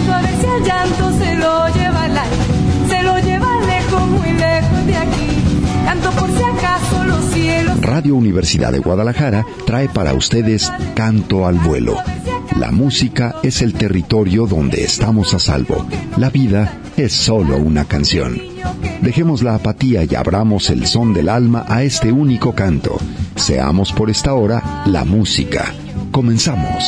flores y el llanto se lo lleva el aire, se lo lleva lejos, muy lejos de aquí. Canto por si acaso los cielos. Radio Universidad de Guadalajara trae para ustedes Canto al Vuelo. La música es el territorio donde estamos a salvo. La vida es solo una canción. Dejemos la apatía y abramos el son del alma a este único canto. Seamos por esta hora la música. Comenzamos.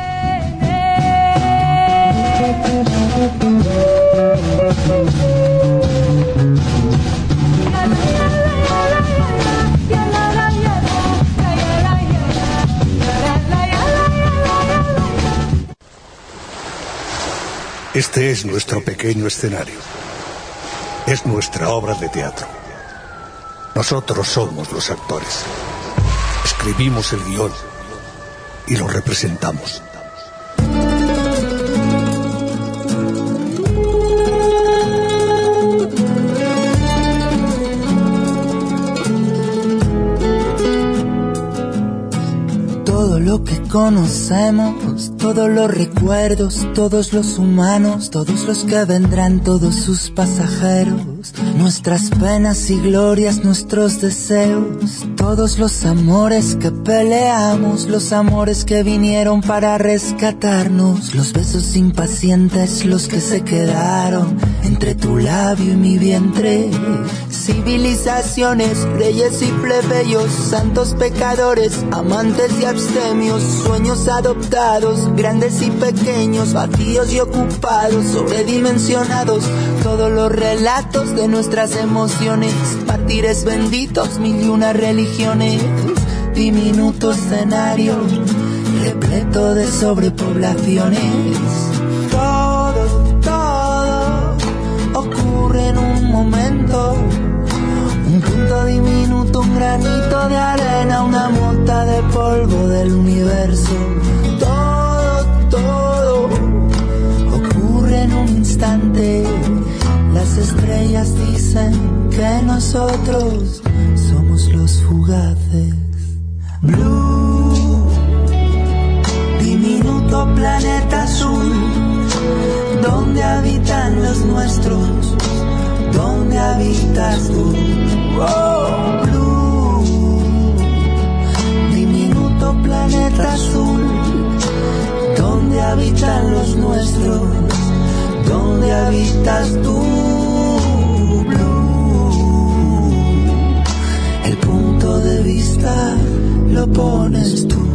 Este es nuestro pequeño escenario. Es nuestra obra de teatro. Nosotros somos los actores. Escribimos el guión y lo representamos. Todo lo que conocemos, todos los recuerdos, todos los humanos, todos los que vendrán, todos sus pasajeros, nuestras penas y glorias, nuestros deseos, todos los amores que peleamos, los amores que vinieron para rescatarnos, los besos impacientes, los que se quedaron entre tu labio y mi vientre, civilizaciones, reyes y plebeyos, santos pecadores, amantes y abstemios, sueños adoptados, grandes y pequeños, vacíos y ocupados, sobredimensionados, todos los relatos de nuestras emociones, mártires benditos, mil y una religiones, diminuto escenario, repleto de sobrepoblaciones. Todo ocurre en un momento, un punto diminuto, un granito de arena, una mota de polvo del universo. Todo ocurre en un instante. Las estrellas dicen que nosotros somos los fugaces. Blue, diminuto planeta azul, donde habitan los nuestros, donde habitas tú. Oh, Blue, diminuto planeta azul, donde habitan los nuestros, donde habitas tú. Blue, el punto de vista lo pones tú.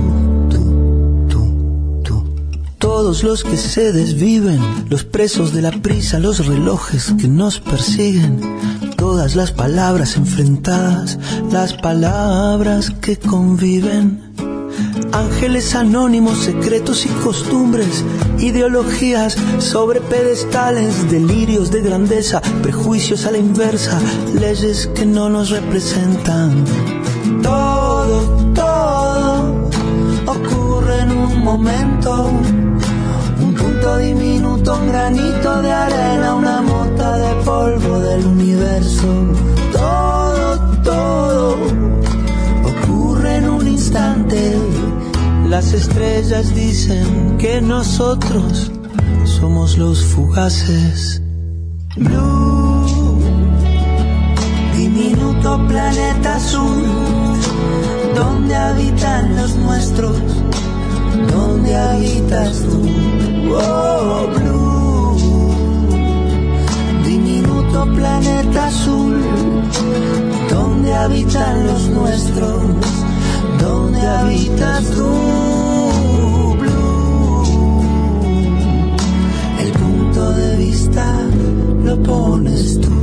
Todos los que se desviven, los presos de la prisa, los relojes que nos persiguen, todas las palabras enfrentadas, las palabras que conviven, ángeles anónimos, secretos y costumbres, ideologías sobre pedestales, delirios de grandeza, prejuicios a la inversa, leyes que no nos representan. Todo ocurre en un momento, un punto diminuto, un granito de arena, una mota de polvo del universo. Todo ocurre en un instante. Las estrellas dicen que nosotros somos los fugaces. Blue, diminuto planeta azul, donde habitan los nuestros, donde habitas tú. Oh, Blue, diminuto planeta azul, donde habitan los nuestros, donde habitas tú. Blue, el punto de vista lo pones tú.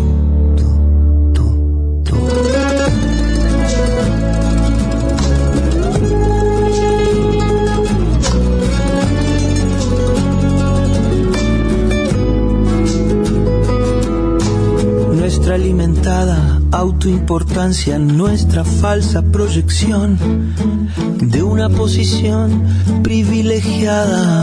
Nuestra alimentada autoimportancia, nuestra falsa proyección de una posición privilegiada.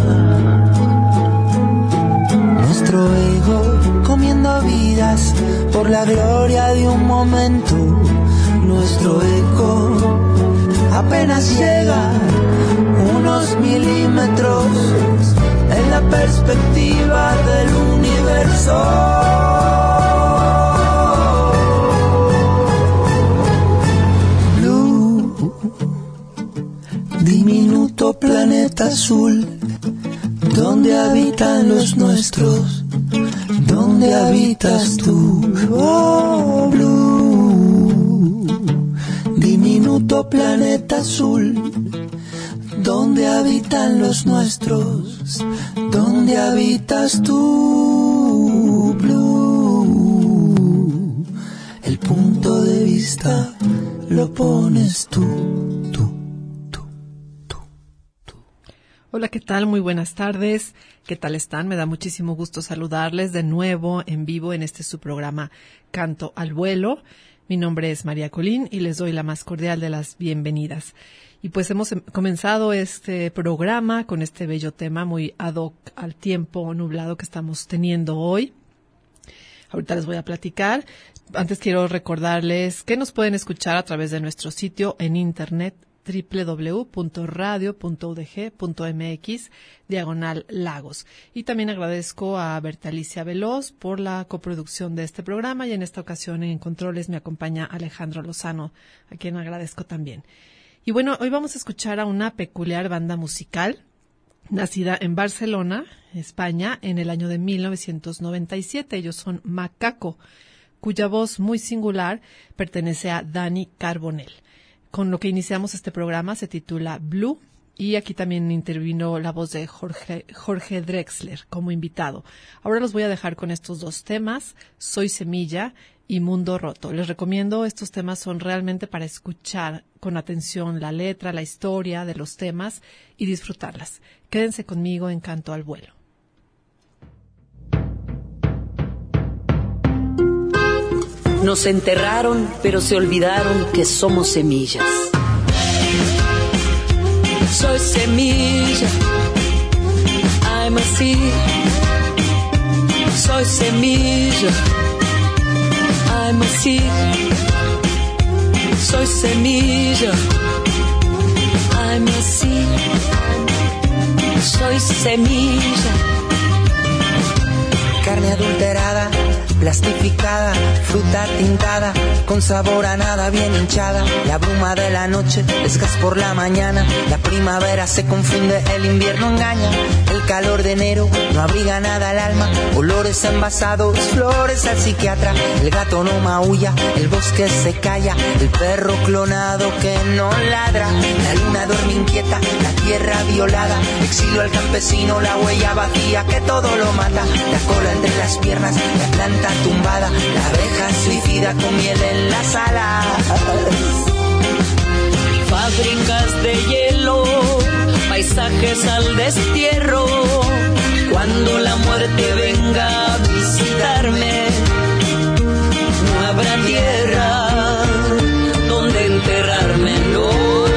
Nuestro ego comiendo vidas por la gloria de un momento. Nuestro eco apenas llega unos milímetros en la perspectiva de Blue, diminuto planeta azul, donde habitan los nuestros, donde habitas tú. Oh, Blue, diminuto planeta azul, donde habitan los nuestros, donde habitas tú. Blue, el punto de vista lo pones tú. Hola, ¿qué tal? Muy buenas tardes. ¿Qué tal están? Me da muchísimo gusto saludarles de nuevo en vivo en este su programa Canto al Vuelo. Mi nombre es María Colín y les doy la más cordial de las bienvenidas. Y pues hemos comenzado este programa con este bello tema muy ad hoc al tiempo nublado que estamos teniendo hoy. Ahorita les voy a platicar. Antes quiero recordarles que nos pueden escuchar a través de nuestro sitio en internet www.radio.udg.mx/Lagos. Y también agradezco a Berta Alicia Veloz por la coproducción de este programa, y en esta ocasión en controles me acompaña Alejandro Lozano, a quien agradezco también. Y bueno, hoy vamos a escuchar a una peculiar banda musical nacida en Barcelona, España, en el año de 1997. Ellos son Macaco, cuya voz muy singular pertenece a Dani Carbonell. Con lo que iniciamos este programa se titula Blue, y aquí también intervino la voz de Jorge Drexler como invitado. Ahora los voy a dejar con estos dos temas, Soy Semilla y Mundo Roto. Les recomiendo, estos temas son realmente para escuchar con atención la letra, la historia de los temas y disfrutarlas. Quédense conmigo en Canto al Vuelo. Nos enterraron, pero se olvidaron que somos semillas. Soy semilla, I'm a seed. Soy semilla, I'm a seed. Soy semilla, I'm a seed. Soy semilla. Carne adulterada, plastificada, fruta tintada, con sabor a nada, bien hinchada. La bruma de la noche es gas por la mañana. La primavera se confunde, el invierno engaña. El calor de enero no abriga nada al alma. Olores envasados, flores al psiquiatra. El gato no maulla, el bosque se calla. El perro clonado que no ladra. La luna duerme inquieta, la tierra violada. Exilio al campesino, la huella vacía que todo lo mata. La cola entre las piernas, la planta tumbada, la abeja suicida con miel en las alas. Fábricas de hielo, paisajes al destierro. Cuando la muerte venga a visitarme, no habrá tierra donde enterrarme, no.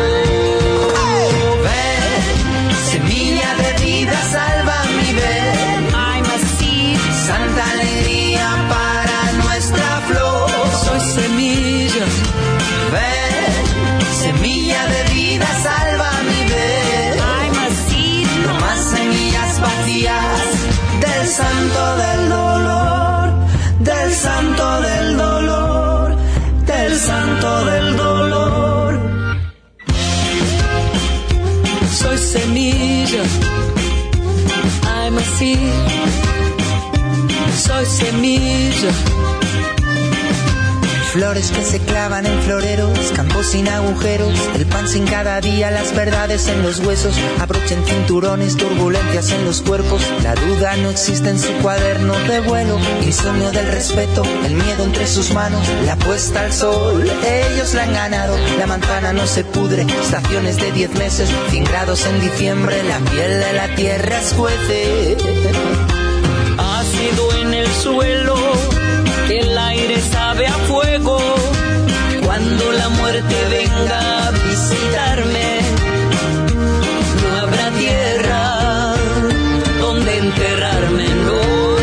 Ven, semilla de vida, salva mi ven. I'm a seed. Santa alegría para nuestra flor. Soy semilla. Ven, semilla de vida, salva mi ven. I'm a seed. No más semillas vacías del santo del dolor, del santo del dolor, del santo del dolor. Soy semilla. I'm a seed. Soy semilla. Flores que se clavan en floreros, campos sin agujeros, el pan sin cada día, las verdades en los huesos, abrochen cinturones, turbulencias en los cuerpos, la duda no existe en su cuaderno de vuelo, insomnio del respeto, el miedo entre sus manos, la puesta al sol, ellos la han ganado, la manzana no se pudre, estaciones de 10 meses, 100 grados en diciembre, la piel de la tierra escuece. Ácido en el suelo, el aire sabe a fuego. Cuando la muerte venga a visitarme, no habrá tierra donde enterrarme, no.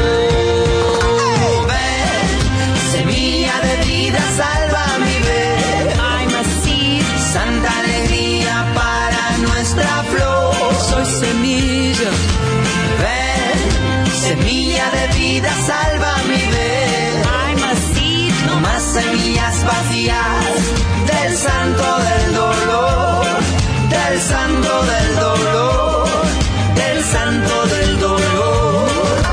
Ven, semilla de vida, salva mi ven. I'm a seed. Santa alegría para nuestra flor. Soy semilla. Ven, semilla de vida, salva vacías del santo del dolor, del santo del dolor, del santo del dolor.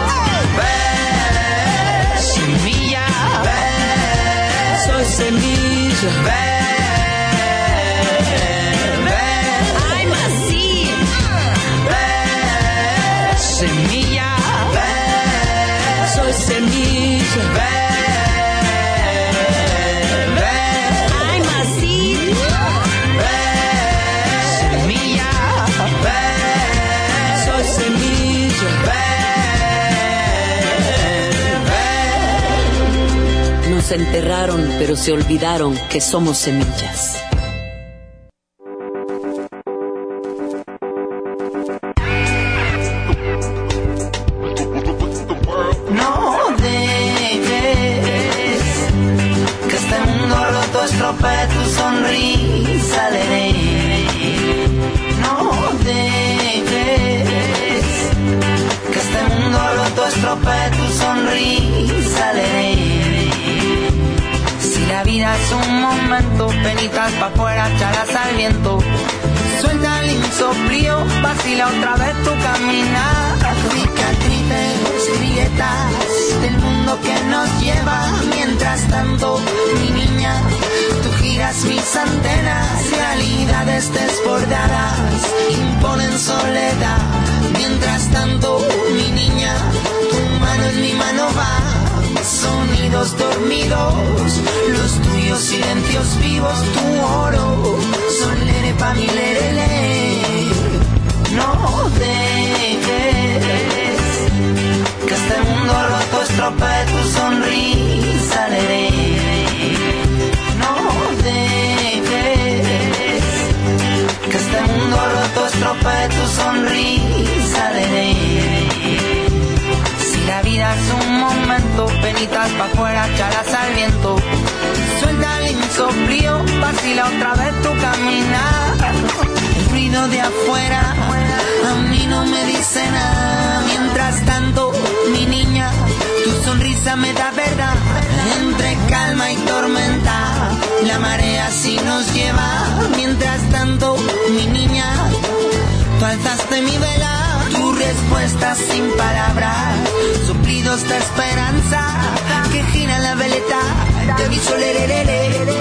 Ve, semilla, ve, soy semilla, ve. Semilla, soy semilla, I'm a seed, semilla, soy semilla, nos enterraron pero se olvidaron que somos semillas. Tu sonrisa leeré, no dejes que este mundo roto estropee tu sonrisa leeré. Si la vida es un momento, penitas pa' afuera, echalas al viento. Suelta el insoplío, vacila otra vez tu caminar. Cicatrices, grietas del mundo que nos lleva. Mientras tanto, mi niña, tú giras mis antenas. Realidades desbordadas imponen soledad. Mientras tanto, mi niña, tu mano en mi mano va. Sonidos dormidos, los tuyos silencios vivos, tu oro, son lere pa' mi lerele. No dejes que este mundo roto estropee tu sonrisa, leré. No dejes que este mundo roto estropee tu sonrisa, leré. Si la vida es un momento, penitas pa' afuera, echalas al viento. Suelta el insoplío, vacila otra vez tu caminar. El ruido de afuera a mí no me dice nada. Mientras tanto, mi niña, tu sonrisa me da verdad. Entre calma y tormenta, la marea así nos lleva. Mientras tanto, mi niña, tú alzaste mi vela. Tu respuesta sin palabras, suplidos de esperanza, que gira la veleta, te aviso lererere.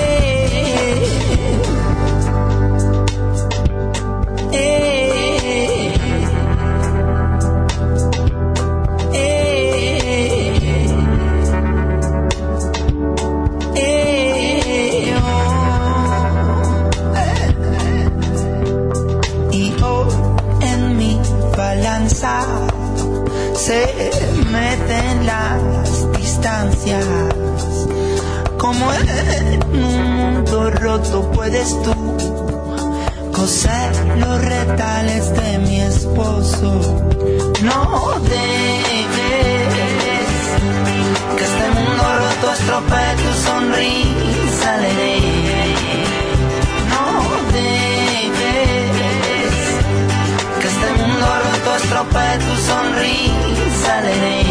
Se meten las distancias. Como en un mundo roto puedes tú coser los retales de mi esposo. No dejes que este mundo roto estropee tu sonrisa, leré. No dejes que este mundo roto estropee tu sonrisa, leré.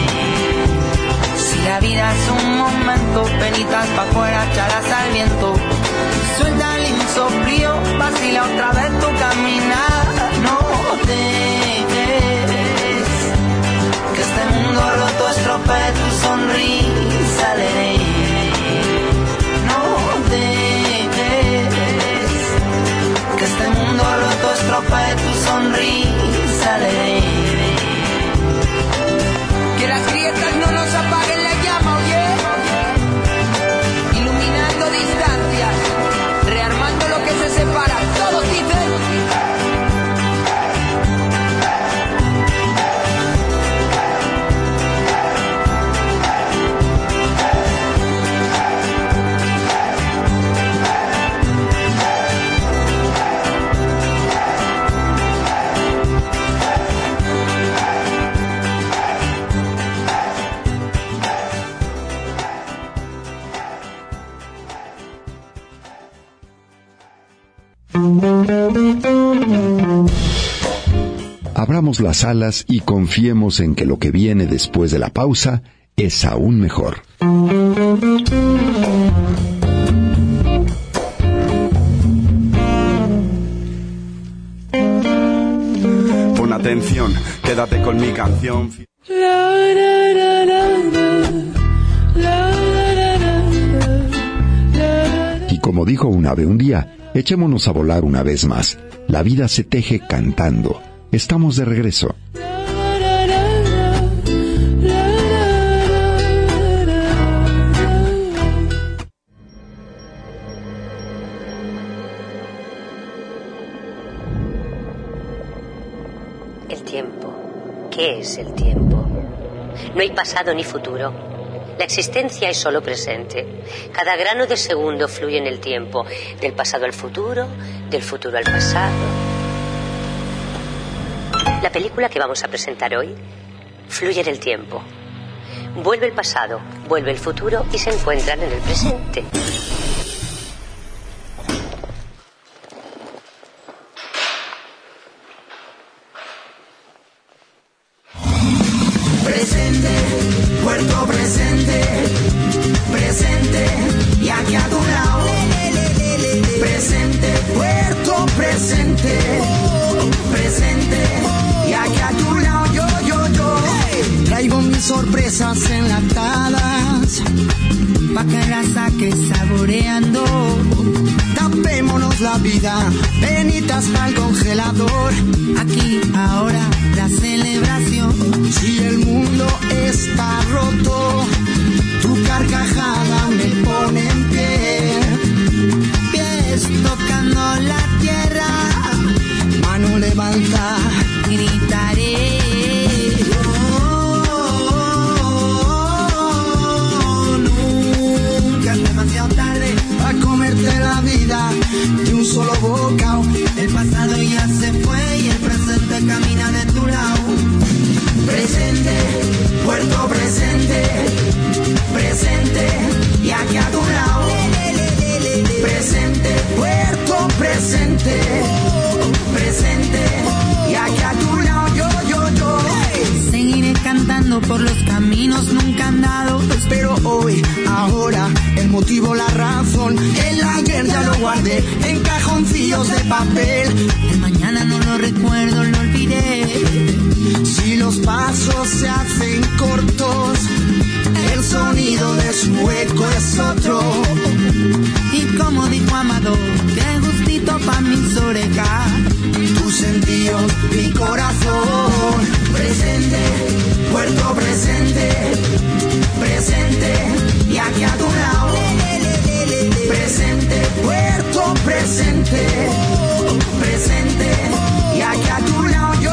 Si la vida es un momento, penitas pa' afuera, echalas al viento. Suelta el insoplío, vacila otra vez tu caminar. No dejes que este mundo roto estropee tu sonrisa, leré. No dejes que este mundo roto estropee tu sonrisa, leré. Que las grietas no nos apaguen la llama, oye. Iluminando distancias, rearmando lo que se separa. Todos dicen. Abramos las alas y confiemos en que lo que viene después de la pausa es aún mejor. Pon atención, quédate con mi canción. Y como dijo un ave un día, echémonos a volar una vez más. La vida se teje cantando. Estamos de regreso. El tiempo. ¿Qué es el tiempo? No hay pasado ni futuro. La existencia es solo presente. Cada grano de segundo fluye en el tiempo, del pasado al futuro, del futuro al pasado. La película que vamos a presentar hoy fluye en el tiempo. Vuelve el pasado, vuelve el futuro y se encuentran en el presente. Presente, puerto presente, presente y aquí a tu lado. Presente, puerto presente, presente y aquí a tu lado. Yo traigo mis sorpresas enlatadas pa' que las saques saboreando. Tapémonos la vida, venitas pa'l congelador. Aquí, ahora, la celebración. Si el mundo está roto, tu carcajada me pone en pie. Pies tocando la tierra, mano levanta, gritaré. Nunca es demasiado tarde a comerte la vida de un solo bocado. El pasado ya se fue y el presente camina de tu lado. Presente, puerto presente, presente y aquí a tu lado. Presente, puerto presente, presente y aquí a tu lado. Yo. Seguiré cantando por los caminos nunca andados. Pero hoy, ahora, el motivo, la razón, el ayer ya lo guardé en cajoncillos de papel. El mañana no lo recuerdo, lo olvidé. Si los pasos se hacen cortos, el sonido de su eco es otro. Y como dijo Amado, qué gustito pa' mis orejas, tus sentidos, mi corazón. Presente, puerto presente, presente y aquí a tu lado. Presente, puerto presente, presente y aquí a tu lado. Yo.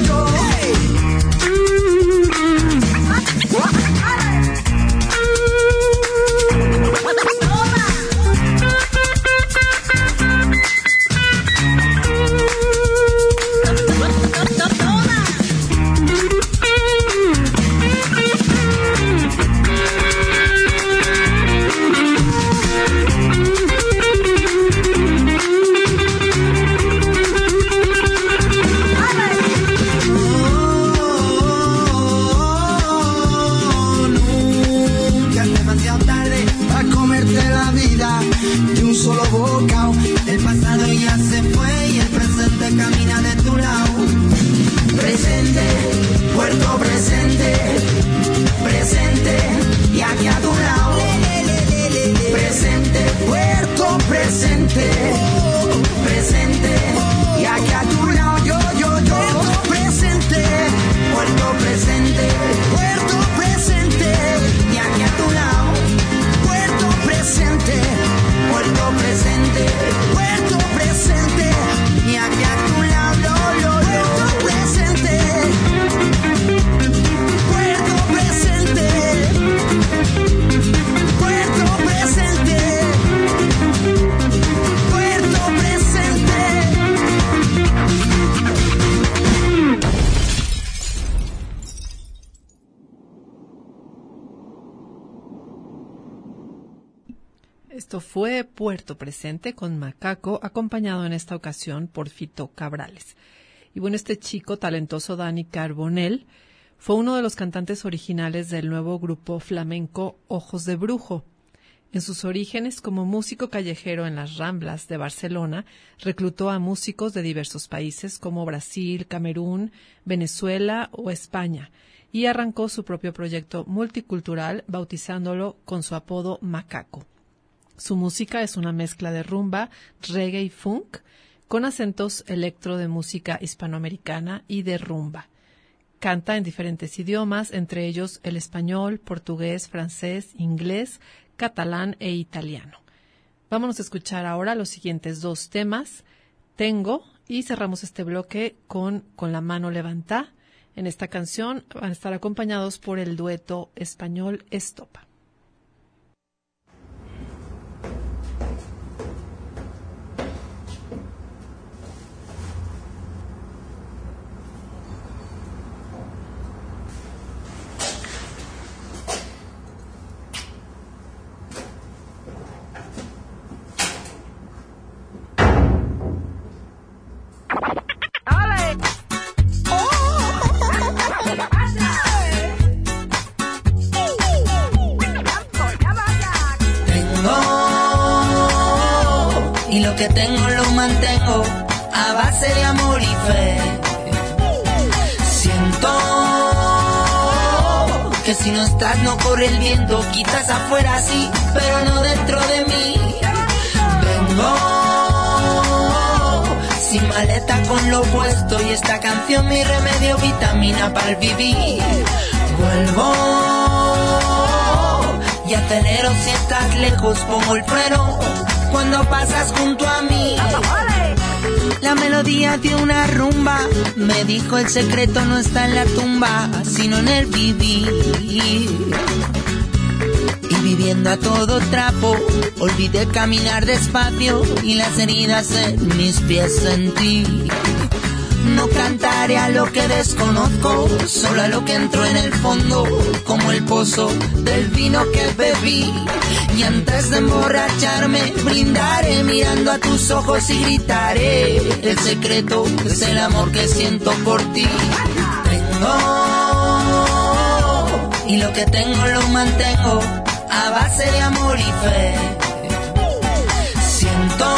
Esto fue Puerto Presente con Macaco, acompañado en esta ocasión por Fito Cabrales. Y bueno, este chico talentoso, Dani Carbonell, Fue uno de los cantantes originales del nuevo grupo flamenco Ojos de Brujo. En sus orígenes como músico callejero en las Ramblas de Barcelona, reclutó a músicos de diversos países como Brasil, Camerún, Venezuela o España, y arrancó su propio proyecto multicultural bautizándolo con su apodo Macaco. Su música es una mezcla de rumba, reggae y funk, con acentos electro de música hispanoamericana y de rumba. Canta en diferentes idiomas, entre ellos el español, portugués, francés, inglés, catalán e italiano. Vámonos a escuchar ahora los siguientes dos temas, Tengo, y cerramos este bloque con la mano levantá. En esta canción van a estar acompañados por el dueto español Estopa. Y lo que tengo lo mantengo a base de amor y fe. Siento que si no estás no corre el viento, quizás afuera sí, pero no dentro de mí. Vengo sin maleta con lo puesto y esta canción mi remedio, vitamina para el vivir. Vuelvo y acelero si estás lejos, pongo el freno cuando pasas junto a mí. La melodía de una rumba me dijo el secreto no está en la tumba, sino en el vivir. Y viviendo a todo trapo, olvidé caminar despacio y las heridas en mis pies sentí. No cantaré a lo que desconozco, solo a lo que entró en el fondo, como el pozo del vino que bebí. Y antes de emborracharme, brindaré mirando a tus ojos y gritaré. El secreto es el amor que siento por ti. Tengo, y lo que tengo lo mantengo a base de amor y fe. Siento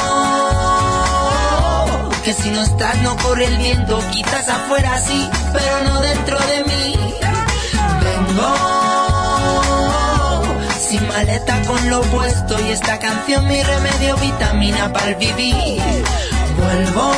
que si no estás no corre el viento, quizás afuera sí, pero no dentro de mí. Vengo sin maleta con lo puesto y esta canción mi remedio, vitamina para el vivir. Vuelvo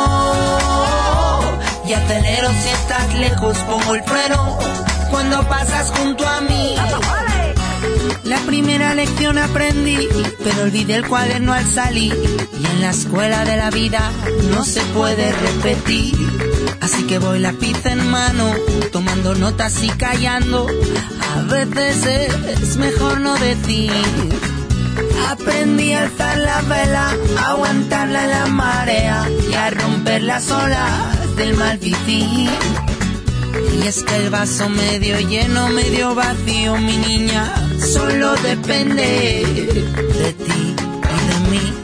y acelero si estás lejos, pongo el freno cuando pasas junto a mí. La primera lección aprendí, pero olvidé el cuaderno al salir. Y en la escuela de la vida no se puede repetir. Así que voy lápiz en mano, tomando notas y callando. A veces es mejor no decir. Aprendí a alzar la vela, a aguantarla en la marea y a romper las olas del mal vivir. Y es que el vaso medio lleno, medio vacío, mi niña, solo depende de ti y de mí.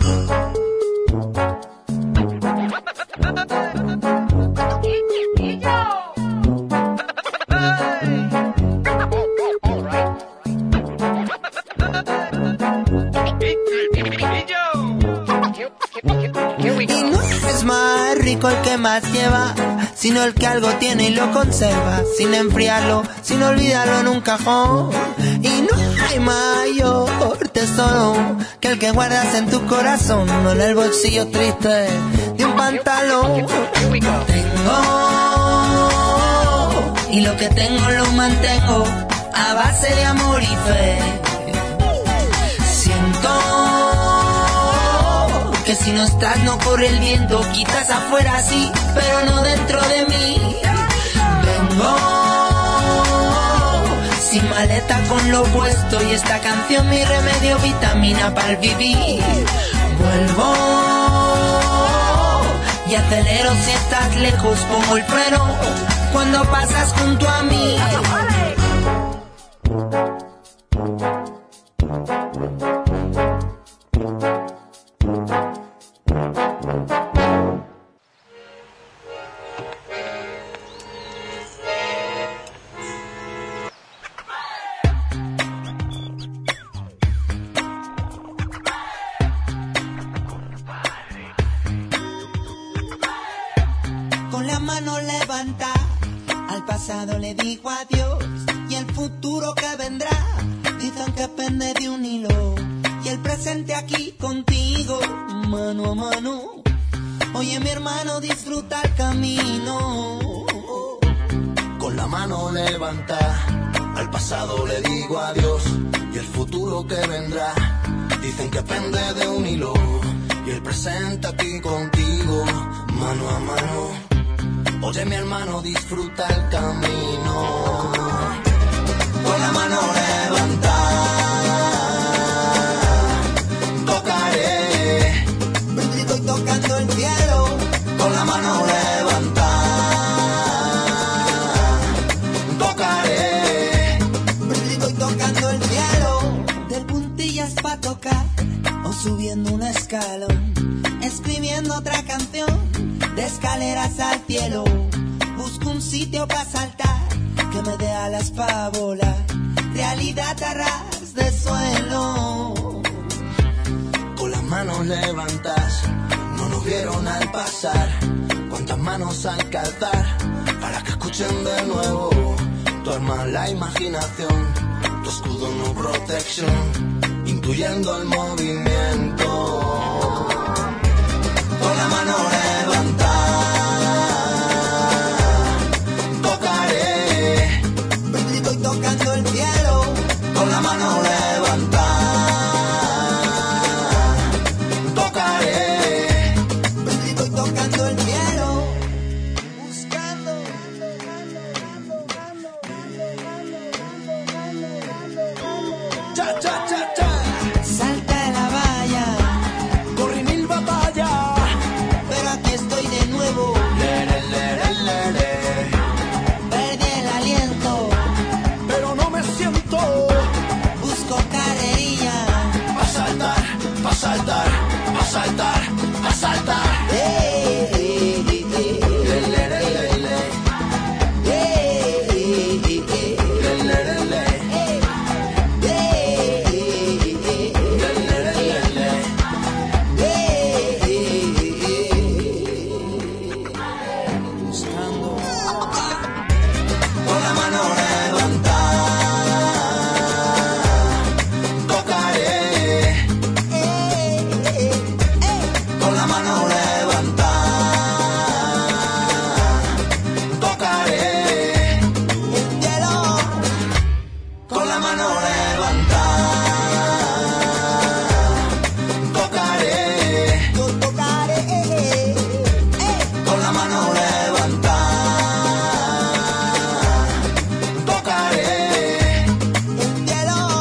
Y no es más rico el que más lleva, sino el que algo tiene y lo conserva, sin enfriarlo, sin olvidarlo en un cajón. Y no hay mayor tesoro que el que guardas en tu corazón, no en el bolsillo triste de un pantalón. Tengo, y lo que tengo lo mantengo a base de amor y fe. Siento que si no estás no corre el viento, quizás afuera sí, pero no dentro de mí. Vengo sin maleta con lo puesto y esta canción mi remedio, vitamina para el vivir. Vuelvo y acelero si estás lejos, pongo el freno cuando pasas junto a mí. le digo adiós y el futuro que vendrá. Dicen que pende de un hilo y el presente aquí contigo, mano a mano. Oye mi hermano, disfruta el camino. Con la mano levanta, al pasado le digo adiós y el futuro que vendrá. Dicen que pende de un hilo y el presente aquí contigo, mano a mano. Oye mi hermano, disfruta el camino. Con la mano levanta, tocaré. Estoy tocando el cielo. Con la mano levanta, tocaré. Estoy tocando el cielo. Del puntillas pa' tocar o subiendo un escalón, escribiendo otra canción. De escaleras al cielo, busco un sitio para saltar, que me dé alas para volar, realidad a ras de suelo. Con las manos levantas, no nos vieron al pasar, cuántas manos hay que alzar, para que escuchen de nuevo. Tu arma la imaginación, tu escudo no protección, incluyendo el movimiento. Con la mano levanta, tocaré. Estoy tocando el cielo. Con la mano levanta, tocaré. Estoy tocando el cielo. Buscando. Cha, cha, cha, cha. Salta de la valla, corrí mil batallas, pero aquí estoy de nuevo. Lere, lere, lere. Perdí el aliento, pero no me siento. busco carrerilla. Pa' saltar, pa' saltar, pa' saltar, pa' saltar. Le, le, le, le, le. Le, le, le, le. Con la mano levanta, tocaré. Con la mano levanta, tocaré. El cielo, Con la mano levanta, tocaré. yo tocaré. Con la mano levanta, tocaré. El cielo.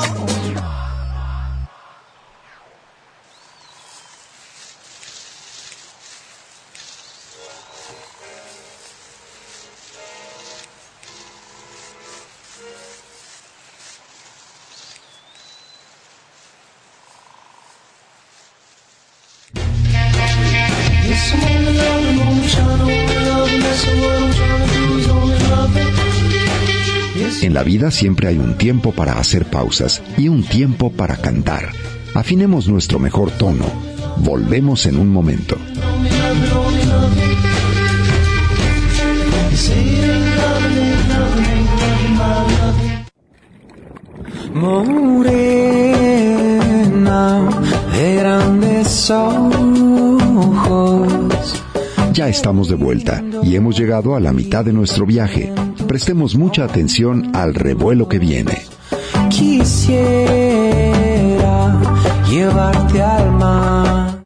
En la vida siempre hay un tiempo para hacer pausas y un tiempo para cantar. Afinemos nuestro mejor tono. Volvemos en un momento. Morena de grandes ojos. Ya estamos de vuelta y hemos llegado a la mitad de nuestro viaje. Prestemos mucha atención al revuelo que viene. Quisiera llevarte al mar.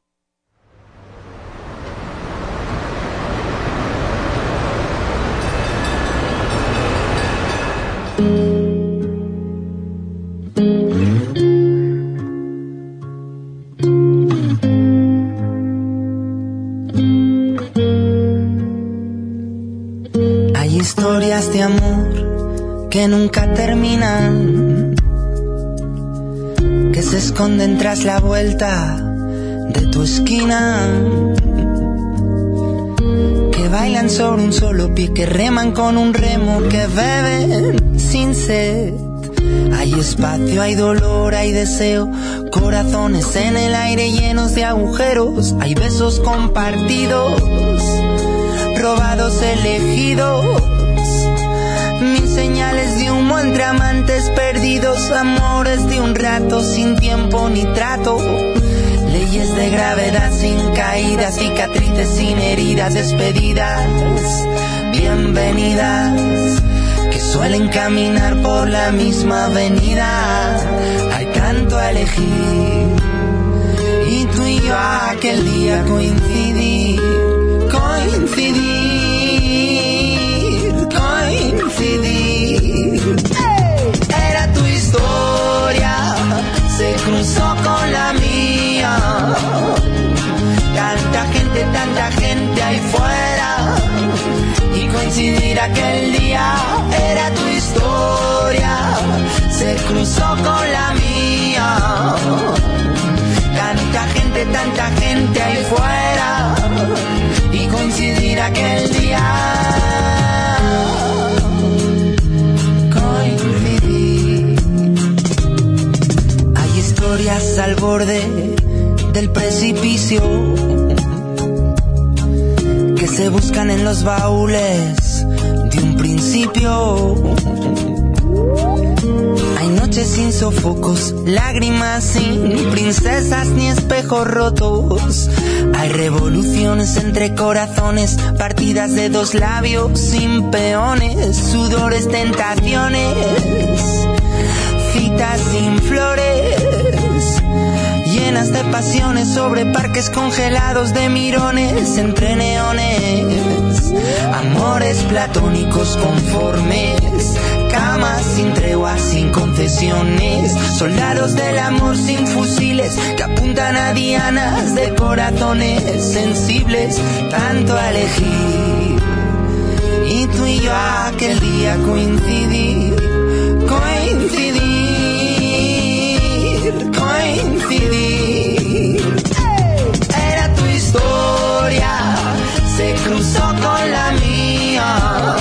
Hay historias de amor que nunca terminan, que se esconden tras la vuelta de tu esquina, que bailan sobre un solo pie, que reman con un remo, que beben sin sed. Hay espacio, hay dolor, hay deseo, corazones en el aire llenos de agujeros. Hay besos compartidos, robados, elegidos, Mil señales de humo entre amantes perdidos, amores de un rato sin tiempo ni trato. Leyes de gravedad sin caídas, cicatrices sin heridas, despedidas, bienvenidas, que suelen caminar por la misma avenida. Hay tanto a elegir, y tú y yo aquel día coincidir. Era tu historia, se cruzó con la mía. Tanta gente ahí fuera, y coincidir aquel día. Era tu historia, se cruzó con la mía. Tanta gente ahí fuera, y coincidir aquel día. Coincidir. Hay historias al borde del precipicio que se buscan en los baúles de un principio. Hay noches sin sofocos, lágrimas sin princesas ni espejos rotos. Hay revoluciones entre corazones, partidas de dos labios sin peones, sudores, tentaciones, citas sin flores, llenas de pasiones sobre parques congelados de mirones entre neones. Amores platónicos conformes, camas sin treguas, sin concesiones, soldados del amor sin fusiles que apuntan a dianas de corazones sensibles. Tanto a elegir, y tú y yo aquel día coincidir. Era tu historia, se cruzó con la mía.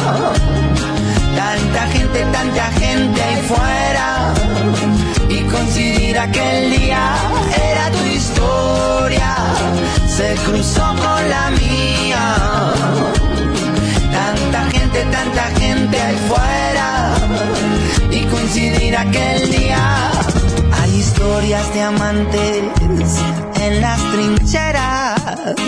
Tanta gente ahí fuera, y coincidir aquel día. Era tu historia, se cruzó con la mía. Tanta gente ahí fuera, y coincidir aquel día. Hay historias de amantes en las trincheras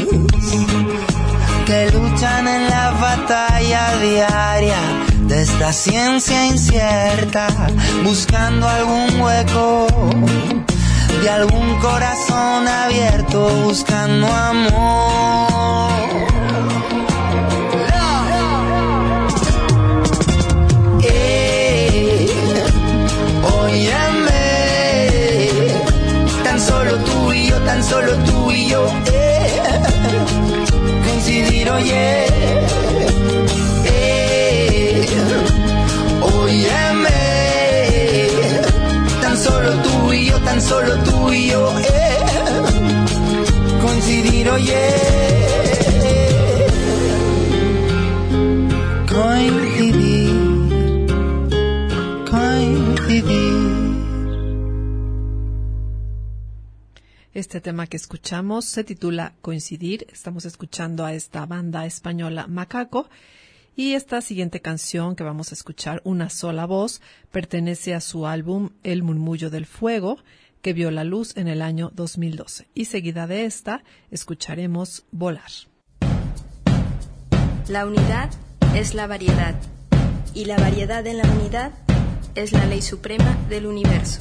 que luchan en la batalla diaria de esta ciencia incierta, buscando algún hueco de algún corazón abierto, buscando amor. Óyeme, tan solo tú y yo, coincidir, oye. Óyeme, tan solo tú y yo, coincidir, oye. Coincidir. Este tema que escuchamos se titula Coincidir. Estamos escuchando a esta banda española Macaco. Y esta siguiente canción que vamos a escuchar, Una sola voz, pertenece a su álbum El murmullo del fuego, que vio la luz en el año 2012. Y seguida de esta, escucharemos Volar. La unidad es la variedad, y la variedad en la unidad es la ley suprema del universo.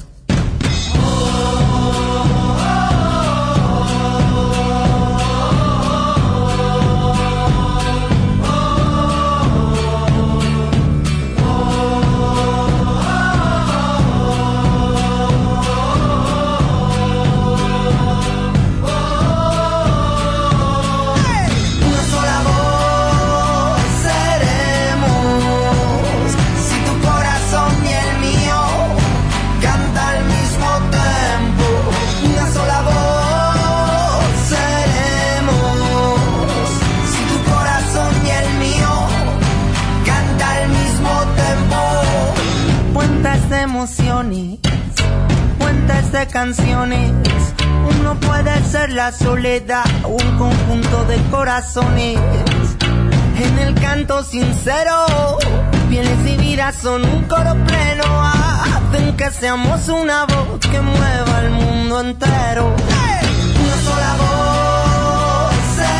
Emociones, puentes de canciones. Uno puede ser la soledad, un conjunto de corazones. En el canto sincero Pieles y vidas son un coro pleno, hacen que seamos una voz que mueva el mundo entero. Una sola voz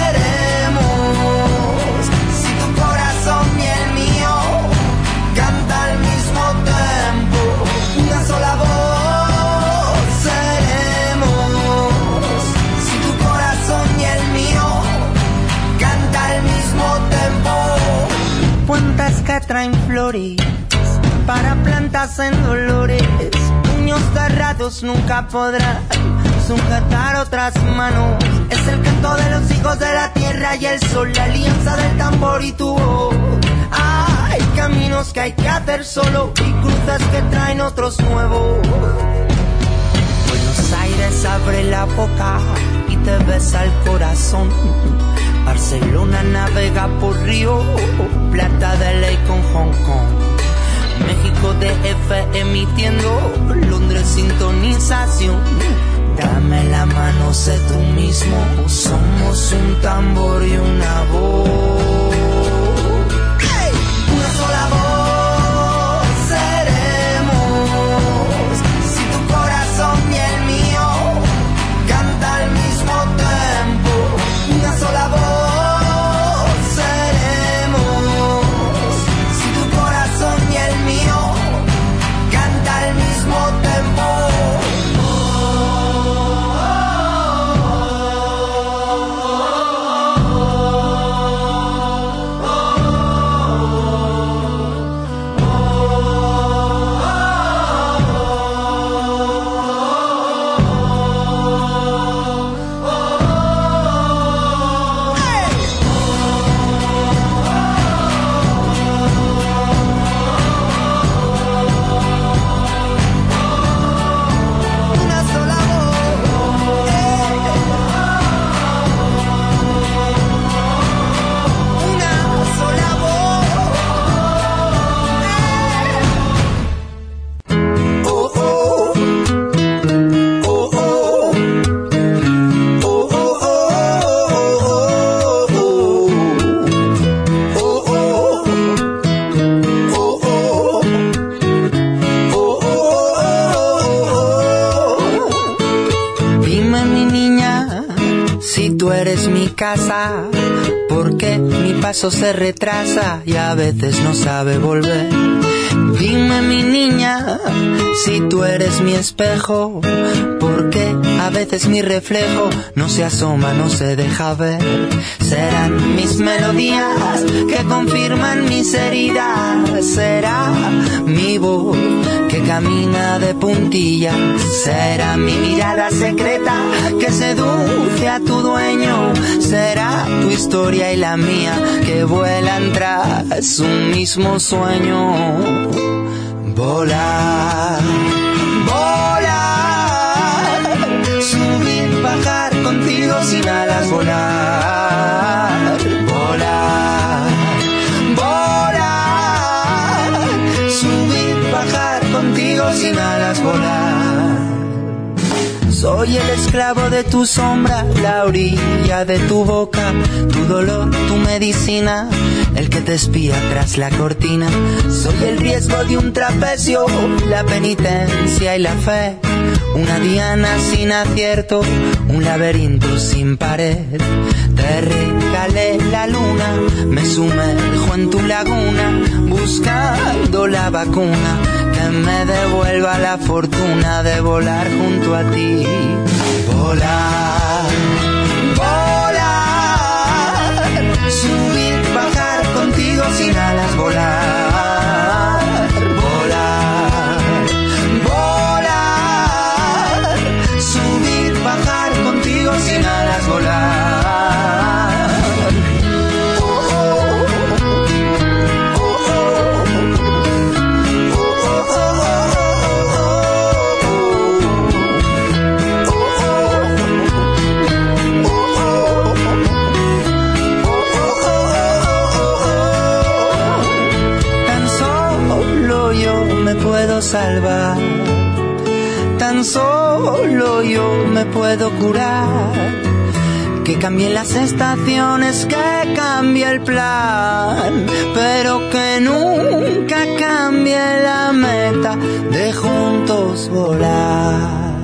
seremos, si tu corazón y el mío canta al mismo tiempo. Una sola voz seremos, si tu corazón y el mío canta al mismo tiempo. Puentes que traen flores para plantas en dolores, puños cerrados nunca podrán sujetar otras manos. Es el canto de los hijos de la tierra y el sol, la alianza del tambor y tu voz. Hay caminos que hay que hacer solo y cruces que traen otros nuevos. Buenos Aires abre la boca y te besa el corazón. Barcelona navega por Río, Plata de Ley con Hong Kong. México DF emitiendo, Londres sintonización. Dame la mano, sé tú mismo, somos un tambor y una voz. ¡Hey! Una sola voz seremos, si tu corazón y el mío canta al mismo tiempo. Una sola voz seremos, si tu corazón y el mío canta al mismo tiempo. Porque mi paso se retrasa y a veces no sabe volver. Dime mi niña, si tú eres mi espejo, porque a veces mi reflejo no se asoma, no se deja ver. Serán mis melodías que confirman mis heridas, será mi voz que camina de puntillas, será mi mirada secreta que seduce a tu dueño, será tu historia y la mía que vuelan tras un mismo sueño. Volar, volar, subir, bajar contigo sin alas, volar, volar, volar, subir, bajar contigo sin alas, volar. Soy el esclavo de tu sombra, la orilla de tu boca, tu dolor, tu medicina, el que te espía tras la cortina. Soy el riesgo de un trapecio, la penitencia y la fe, una diana sin acierto, un laberinto sin pared. Te regalé la luna, me sumerjo en tu laguna, buscando la vacuna que me devuelva la fortuna de volar junto a ti. Volar, volar, subir, bajar contigo sin alas, volar, volar, volar, subir, bajar contigo sin alas, volar. Puedo salvar, tan solo yo me puedo curar, Que cambien las estaciones, que cambie el plan, pero que nunca cambie la meta de juntos volar.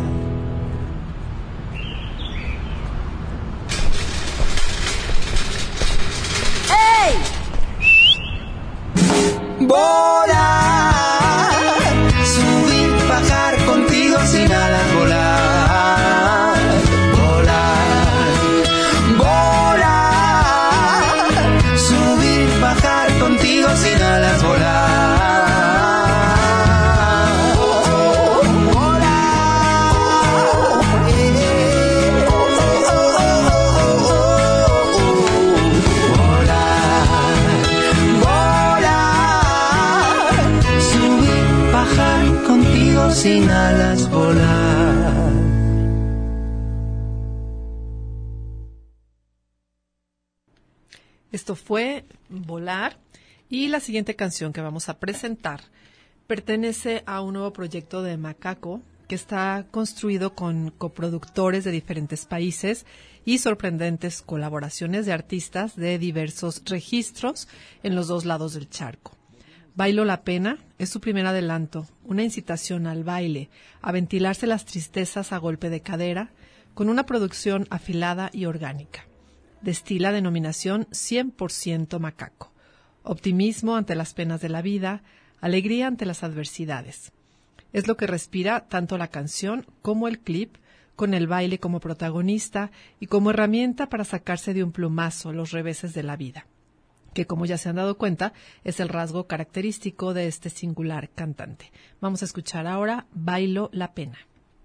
¡Ey! Volar, subir, bajar contigo sin alas, volar. Contigo sin alas, volar. Volar. Subir, bajar contigo sin alas, volar. Esto fue Volar. Y la siguiente canción que vamos a presentar pertenece a un nuevo proyecto de Macaco que está construido con coproductores de diferentes países y sorprendentes colaboraciones de artistas de diversos registros en los dos lados del charco. Bailo la pena es su primer adelanto, una incitación al baile, a ventilarse las tristezas a golpe de cadera, con una producción afilada y orgánica. Destila denominación 100% Macaco. Optimismo ante las penas de la vida, alegría ante las adversidades. Es lo que respira tanto la canción como el clip, con el baile como protagonista y como herramienta para sacarse de un plumazo los reveses de la vida, que, como ya se han dado cuenta, es el rasgo característico de este singular cantante. Vamos a escuchar ahora Bailo la pena.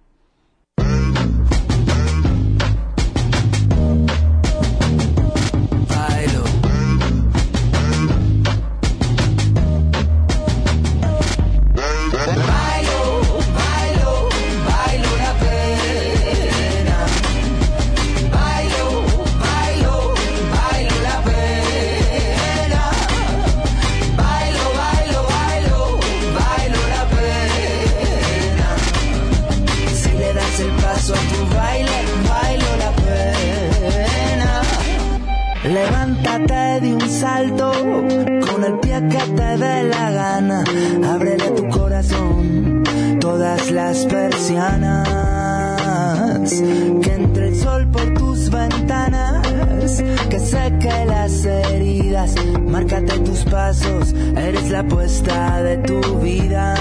Levántate de un salto, con el pie que te dé la gana. Ábrele tu corazón, todas las persianas. Que entre el sol por tus ventanas, que seque las heridas. Márcate tus pasos, eres la apuesta de tu vida.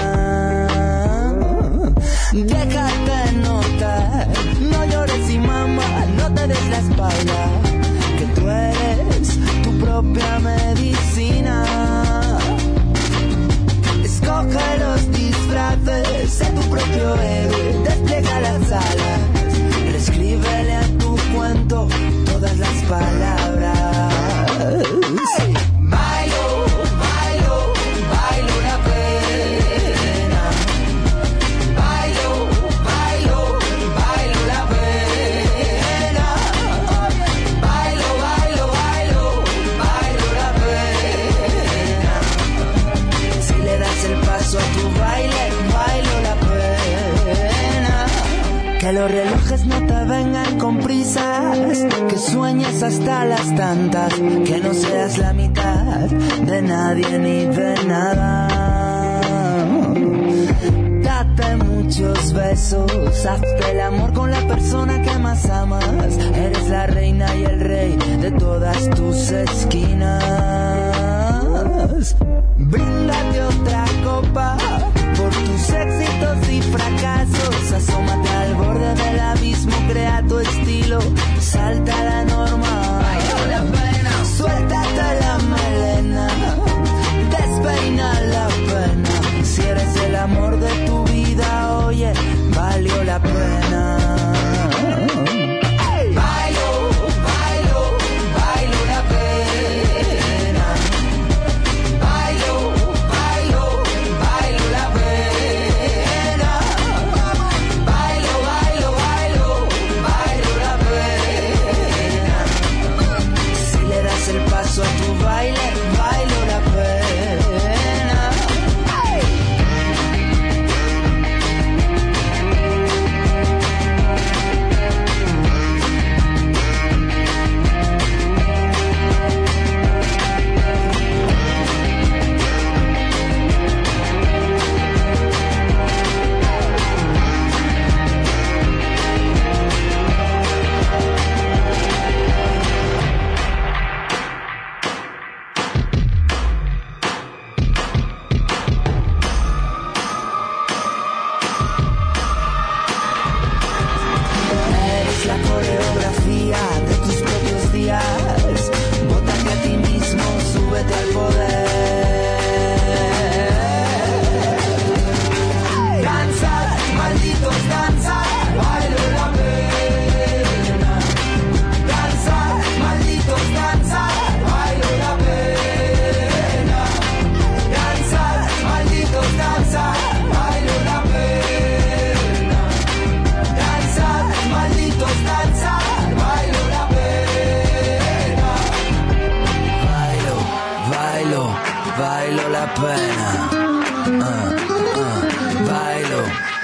Déjate notar, no llores y mamá, no te des la espalda. Que tú eres tu propia medicina. Escoge los disfraces, sé tu propio héroe, despliega las alas. Reescríbele a tu cuento todas las palabras. Hey. Bailo, bailo, bailo la pena. Bailo, bailo, bailo la pena. Bailo, bailo, bailo, bailo la pena. Si le das el paso a tu baile, bailo la pena. Que los relojes no te vengan con prisas, que sueñes hasta las tantas, que no seas la mitad de nadie ni de nada. Date muchos besos, hazte el amor con la persona que más amas. Eres la reina y el rey de todas tus esquinas. Bríndate otra copa por tus éxitos y fracasos. Asómate al borde del abismo, crea tu estilo, salta la norma. Bailo la pena. Suéltate la melena, despeina la pena. Si eres el amor de tu vida, oye, valió la pena. Bailo, bailo, bailo la pena. Bailo, bailo, bailo la pena. Bailo, bailo, bailo, bailo la pena. Si le das el paso a tu baile, bailo la pena.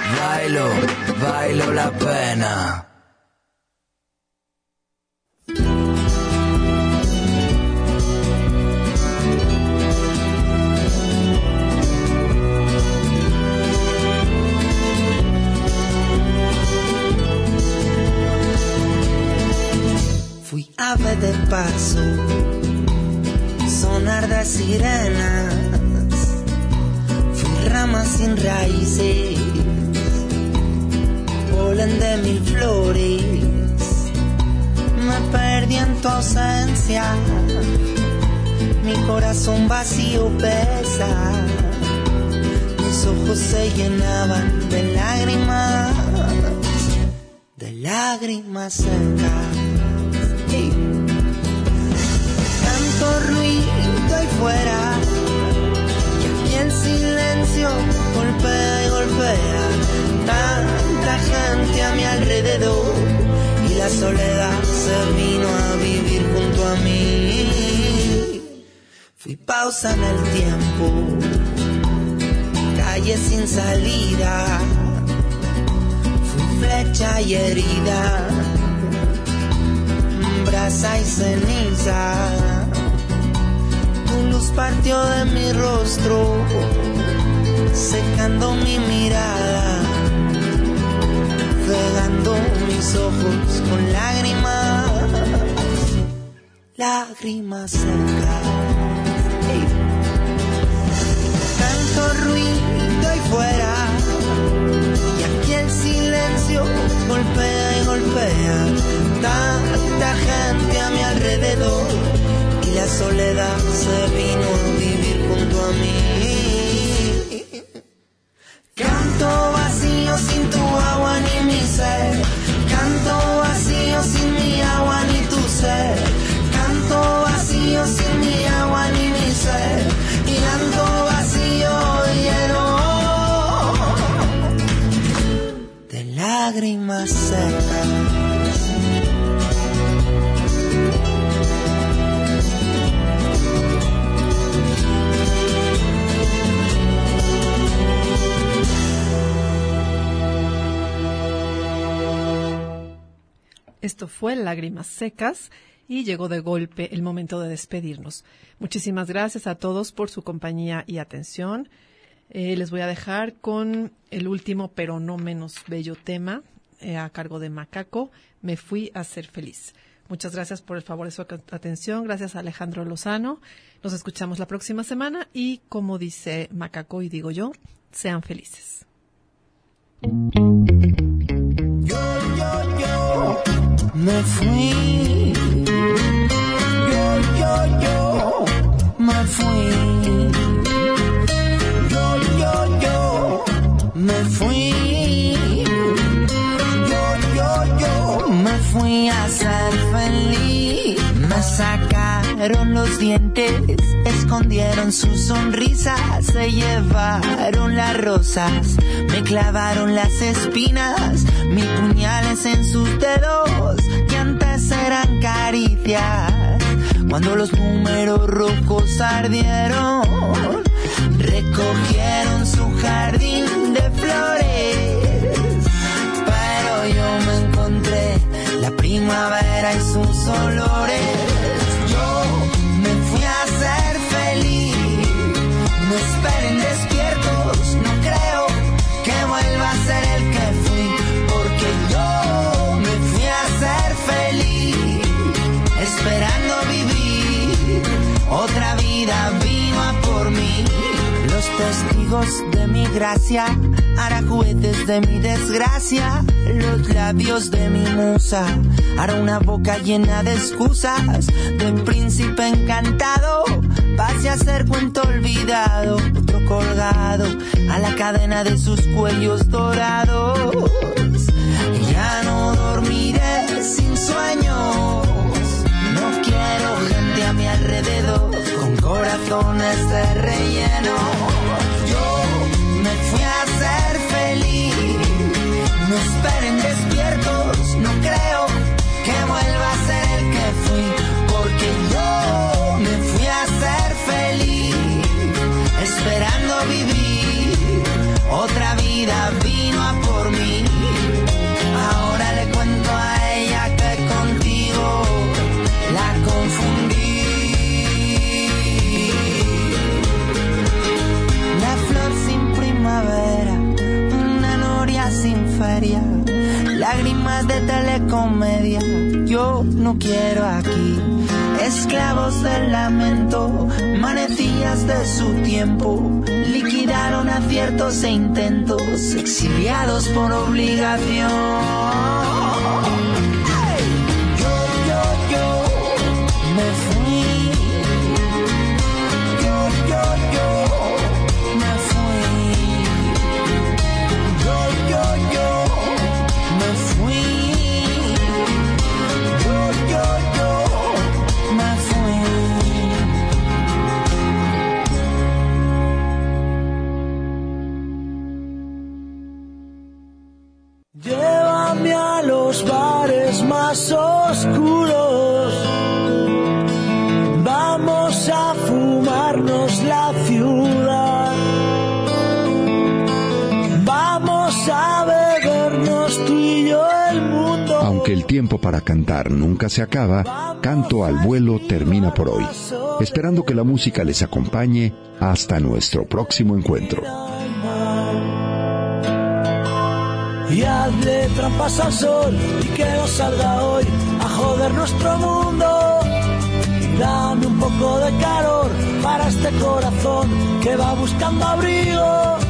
bailo la pena. Fui ave de paso, sonar de sirenas, fui rama sin raíces, polen de mil flores, me perdí en tu ausencia, mi corazón vacío pesa, mis ojos se llenaban de lágrimas secas. Tanto ruido ahí fuera, y aquí el silencio golpea y golpea. Tanta gente a mi alrededor, y la soledad se vino a vivir junto a mí. Fui pausa en el tiempo, calle sin salida, fui flecha y herida, brasa y ceniza. Tu luz partió de mi rostro, secando mi mirada, cegando mis ojos con lágrimas secas. Tanto ruido ahí fuera, y aquí el silencio golpea y golpea. Tanta gente a mi alrededor, y la soledad se vino a vivir junto a mí. Canto vacío sin tu agua ni mi ser, canto vacío sin mi agua ni tu ser, canto vacío sin mi agua ni mi ser, y canto vacío lleno de lágrimas secas. Esto fue Lágrimas Secas y llegó de golpe el momento de despedirnos. Muchísimas gracias a todos por su compañía y atención. Les voy a dejar con el último pero no menos bello tema a cargo de Macaco, Me fui a ser feliz. Muchas gracias por el favor de su atención. Gracias a Alejandro Lozano. Nos escuchamos la próxima semana y como dice Macaco y digo yo, sean felices. Me fui, yo, me fui, yo, me fui, yo, me fui a ser feliz. Me sacaron los dientes, escondieron sus sonrisas, se llevaron las rosas, me clavaron las espinas, mis puñales en sus dedos, que antes eran caricias. Cuando los números rojos ardieron, recogieron su jardín de flores, pero yo me encontré la primavera y sus olores. Yo me fui a ser feliz, no esperen despiertos, no creo que vuelva a ser el que fui, porque yo me fui a ser feliz, esperando vivir, otra vida vino a por mí. Los testigos de mi gracia, hará juguetes de mi desgracia, los labios de mi musa, hará una boca llena de excusas, de príncipe encantado, pase a ser cuento olvidado, otro colgado a la cadena de sus cuellos dorados. Y ya no dormiré sin sueños, no quiero gente a mi alrededor con corazones de relleno. Yo me fui a ser feliz, no esperen despiertos, no creo que vuelva a ser el que fui, porque yo me fui a ser feliz, esperando vivir, otra vida vino a por seria, lágrimas de telecomedia. Yo no quiero aquí esclavos del lamento, manecillas de su tiempo, liquidaron aciertos e intentos, exiliados por obligación. Yo me fui. Yo me fui. Yo me fui. Llévame a los bares más oscuros, vamos a fumarnos la ciudad, vamos a bebernos tú y yo el mundo. Aunque el tiempo para cantar nunca se acaba, Canto al Vuelo termina por hoy, esperando que la música les acompañe hasta nuestro próximo encuentro. Y hazle trampas al sol y que no salga hoy a joder nuestro mundo. Dame un poco de calor para este corazón que va buscando abrigo.